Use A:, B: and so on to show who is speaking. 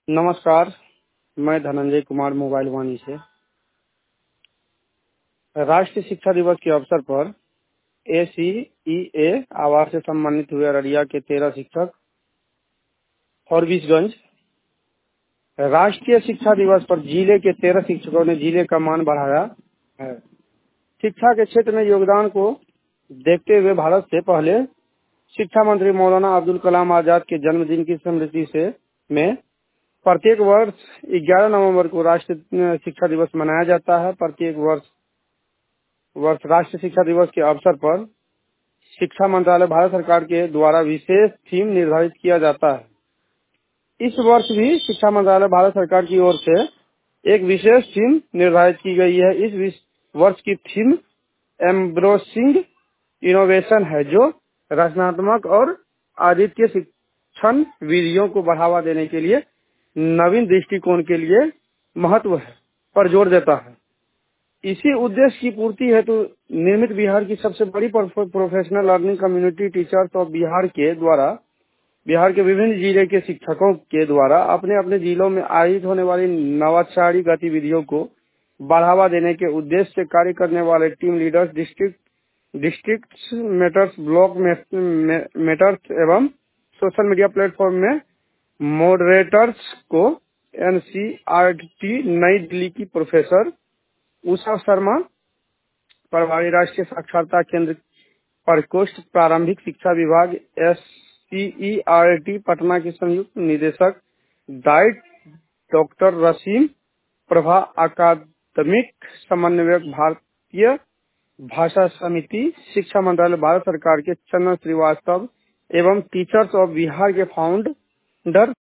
A: नमस्कार। मैं धनंजय कुमार मोबाइल वाणी से। राष्ट्रीय शिक्षा दिवस के अवसर पर ACEA अवार्ड से सम्मानित हुए अररिया के 13 शिक्षक फॉरबिसगंज। राष्ट्रीय शिक्षा दिवस पर जिले के 13 शिक्षकों ने जिले का मान बढ़ाया है। शिक्षा के क्षेत्र में योगदान को देखते हुए भारत से पहले शिक्षा मंत्री मौलाना अब्दुल कलाम आजाद के जन्मदिन की स्मृति में प्रत्येक वर्ष 11 नवंबर को राष्ट्रीय शिक्षा दिवस मनाया जाता है। प्रत्येक वर्ष राष्ट्रीय शिक्षा दिवस के अवसर पर शिक्षा मंत्रालय भारत सरकार के द्वारा विशेष थीम निर्धारित किया जाता है। इस वर्ष भी शिक्षा मंत्रालय भारत सरकार की ओर से एक विशेष थीम निर्धारित की गई है। इस वर्ष की थीम एम्ब्रोसिंग इनोवेशन है, जो रचनात्मक और अद्वितीय शिक्षण विधियों को बढ़ावा देने के लिए नवीन दृष्टिकोण के लिए महत्व है पर जोर देता है। इसी उद्देश्य की पूर्ति हेतु निर्मित बिहार की सबसे बड़ी professional learning community teachers of Bihar के विभिन्न जिले के शिक्षकों के द्वारा अपने अपने जिलों में आयोजित होने वाली नवाचारी गतिविधियों को बढ़ावा देने के उद्देश्य से कार्य करने वाले team leaders, district mentors, block mentors एवं सोशल मीडिया प्लेटफॉर्म में मॉडरेटर्स को NCERT नई दिल्ली की प्रोफेसर उषा शर्मा, प्रभारी राष्ट्रीय साक्षरता केंद्र प्रकोष्ठ प्रारंभिक शिक्षा विभाग SCERT पटना के संयुक्त निदेशक डाइट डॉक्टर रसीम प्रभा, अकादमिक समन्वयक भारतीय भाषा समिति, शिक्षा मंत्रालय भारत सरकार के चंदन श्रीवास्तव एवं टीचर्स ऑफ बिहार के फाउंडर